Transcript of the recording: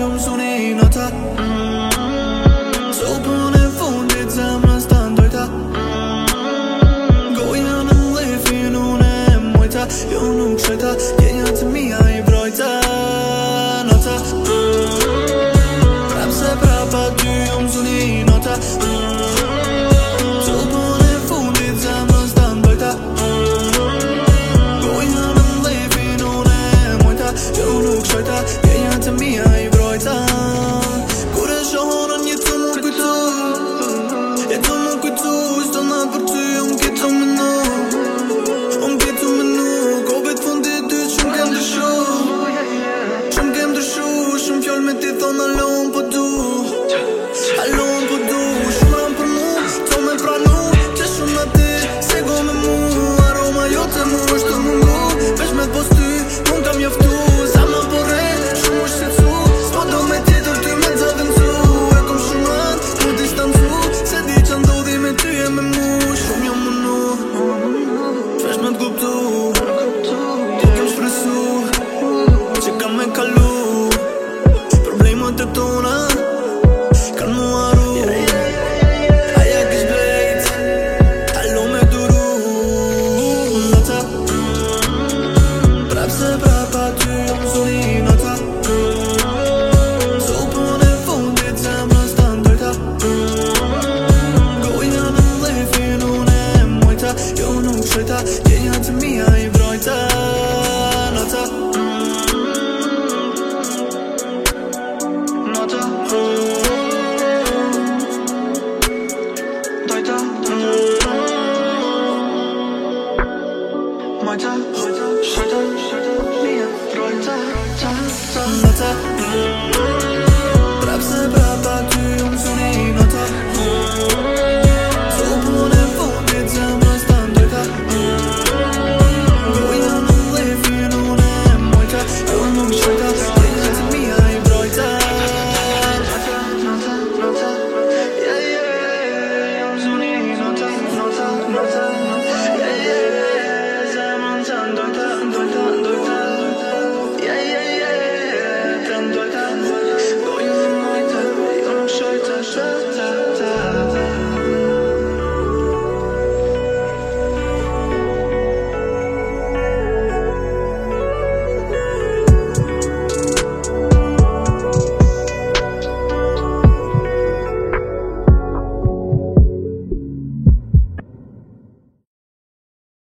ju mësuni nota Sopën e fundit zemrën s'ta ndojta Goja në lefin unë e mojta Jo nuk shojta, djenja të mija i brojta Nota Prap se prapa ty ju mësuni nota Sopën e fundit zemrën s'ta ndojta Goja në lefin unë e mojta Jo nuk shojta, djenja të mija i brojta Kur e shohonën jetë më kujtu Jetë më kujtu S'do në për ty unë ketë më nu Unë ketë më nu Kove të fundit dy shumë kem dëshu Shumë kem dëshu Shumë fjoll me ti thonë alon po du Alon po du Shumë ram për mu To me pranu Që shumë në ti Se go me mu Aroma jote mu është të mungu Vesh me t'pos ty Unë kam jaftu Sa më porre Shumë është shqetsu S'po do me tjetër ty me t'zavëncu E kom shumë anë Mu distancu Se di që ndodhi me ty e me mu Shumë jam mënu Vesh me t'guptu Ti kem shpresu Që kam me kalu Problemet e tona Kan mu arru Aja kish drejt Alo me duru Nota Prap se prapa ty ju mësuni nota Sopën e fundit zemrën s'ta ndojta Goja në lefin unë e mojta Jo nuk shojta